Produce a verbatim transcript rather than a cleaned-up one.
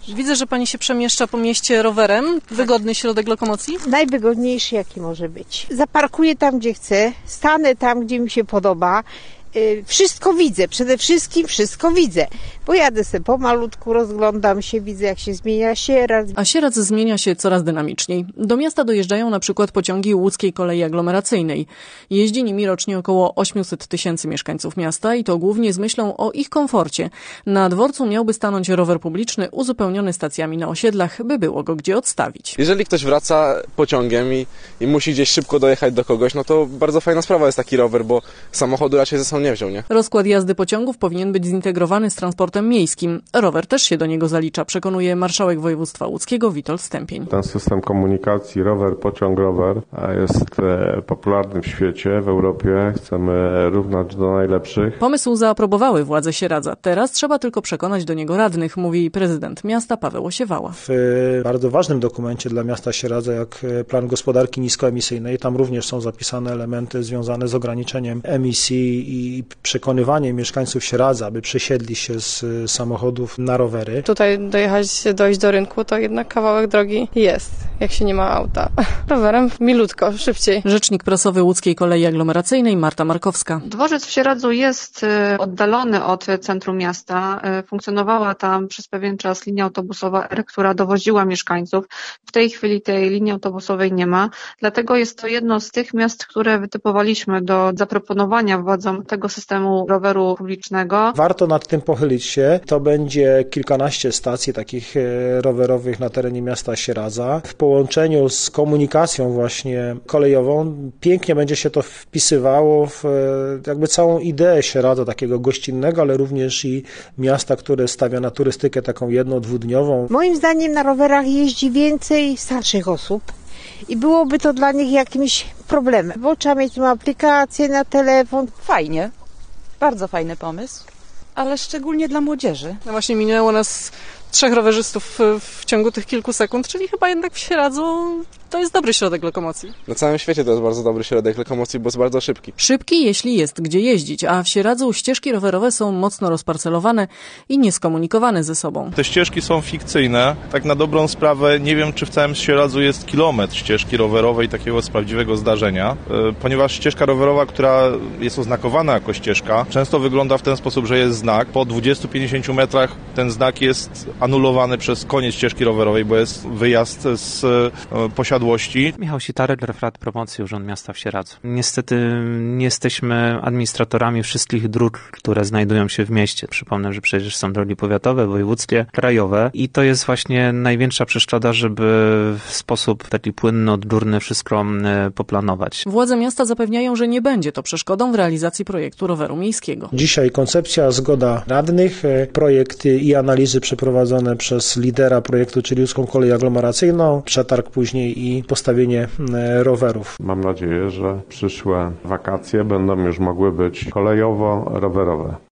Widzę, że pani się przemieszcza po mieście rowerem. Wygodny środek lokomocji? Najwygodniejszy, jaki może być. Zaparkuję tam, gdzie chcę, stanę tam, gdzie mi się podoba. Wszystko widzę, przede wszystkim wszystko widzę. Pojadę sobie pomalutku, rozglądam się, widzę jak się zmienia Sieradz. A Sieradz zmienia się coraz dynamiczniej. Do miasta dojeżdżają na przykład pociągi łódzkiej kolei aglomeracyjnej. Jeździ nimi rocznie około osiemset tysięcy mieszkańców miasta i to głównie z myślą o ich komforcie. Na dworcu miałby stanąć rower publiczny uzupełniony stacjami na osiedlach, by było go gdzie odstawić. Jeżeli ktoś wraca pociągiem i, i musi gdzieś szybko dojechać do kogoś, no to bardzo fajna sprawa jest taki rower, bo samochodu raczej ze sobą nie wziął, nie? Rozkład jazdy pociągów powinien być zintegrowany z transportem miejskim. Rower też się do niego zalicza, przekonuje marszałek województwa łódzkiego Witold Stępień. Ten system komunikacji rower, pociąg, rower jest popularny w świecie, w Europie. Chcemy równać do najlepszych. Pomysł zaaprobowały władze Sieradza. Teraz trzeba tylko przekonać do niego radnych, mówi prezydent miasta Paweł Osiewała. W bardzo ważnym dokumencie dla miasta Sieradza, jak plan gospodarki niskoemisyjnej, tam również są zapisane elementy związane z ograniczeniem emisji i przekonywaniem mieszkańców Sieradza, aby przesiedli się z samochodów na rowery. Tutaj dojechać, dojść do rynku, to jednak kawałek drogi jest, jak się nie ma auta. Rowerem milutko, szybciej. Rzecznik prasowy łódzkiej kolei aglomeracyjnej Marta Markowska. Dworzec w Sieradzu jest oddalony od centrum miasta. Funkcjonowała tam przez pewien czas linia autobusowa R, która dowoziła mieszkańców. W tej chwili tej linii autobusowej nie ma, dlatego jest to jedno z tych miast, które wytypowaliśmy do zaproponowania władzom tego systemu roweru publicznego. Warto nad tym pochylić się. To będzie kilkanaście stacji takich rowerowych na terenie miasta Sieradza. W połączeniu z komunikacją właśnie kolejową pięknie będzie się to wpisywało w jakby całą ideę Sieradza, takiego gościnnego, ale również i miasta, które stawia na turystykę taką jedno-, dwudniową. Moim zdaniem na rowerach jeździ więcej starszych osób. I byłoby to dla nich jakimś problemem, bo trzeba mieć tą aplikację na telefon. Fajnie, bardzo fajny pomysł, ale szczególnie dla młodzieży. No właśnie minęło nas trzech rowerzystów w ciągu tych kilku sekund, czyli chyba jednak w Sieradzu to jest dobry środek lokomocji. Na całym świecie to jest bardzo dobry środek lokomocji, bo jest bardzo szybki. Szybki, jeśli jest gdzie jeździć, a w Sieradzu ścieżki rowerowe są mocno rozparcelowane i nieskomunikowane ze sobą. Te ścieżki są fikcyjne. Tak na dobrą sprawę nie wiem, czy w całym Sieradzu jest kilometr ścieżki rowerowej takiego z prawdziwego zdarzenia, ponieważ ścieżka rowerowa, która jest oznakowana jako ścieżka, często wygląda w ten sposób, że jest znak. Po dwudziestu pięćdziesięciu metrach ten znak jest anulowany przez koniec ścieżki rowerowej, bo jest wyjazd z posiadłości. Michał Sitarek, referat promocji Urząd Miasta w Sieradzu. Niestety nie jesteśmy administratorami wszystkich dróg, które znajdują się w mieście. Przypomnę, że przecież są drogi powiatowe, wojewódzkie, krajowe i to jest właśnie największa przeszkoda, żeby w sposób taki płynny, odgórny wszystko poplanować. Władze miasta zapewniają, że nie będzie to przeszkodą w realizacji projektu roweru miejskiego. Dzisiaj koncepcja, zgoda radnych, projekty i analizy przeprowadzone przez lidera projektu, czyli Łódzką Kolej Aglomeracyjną, przetarg później i postawienie rowerów. Mam nadzieję, że przyszłe wakacje będą już mogły być kolejowo-rowerowe.